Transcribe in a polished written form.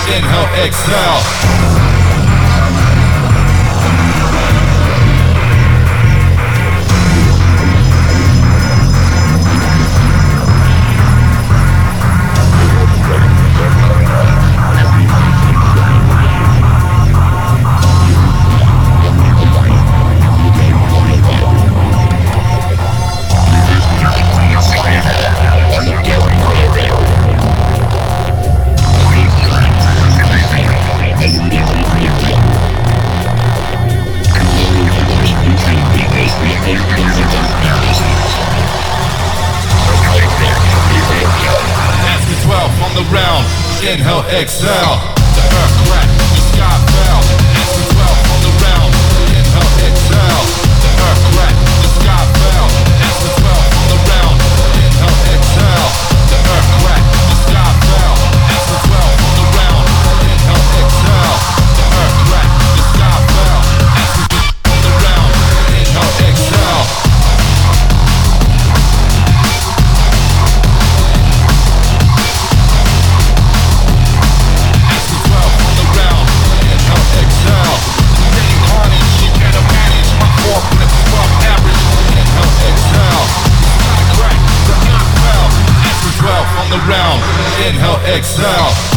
Inhale, exhale. Inhale, exhale. The earth cracked, the sky fell. As we dwell on the round. Inhale, exhale. The earth cracked, the sky fell. As we dwell on the round. Inhale, exhale. The earth cracked, the sky fell. As we dwell on the round. Inhale, exhale. The earth cracked, the sky fell. As we dwell on the round. Inhale, exhale. Inhale, exhale.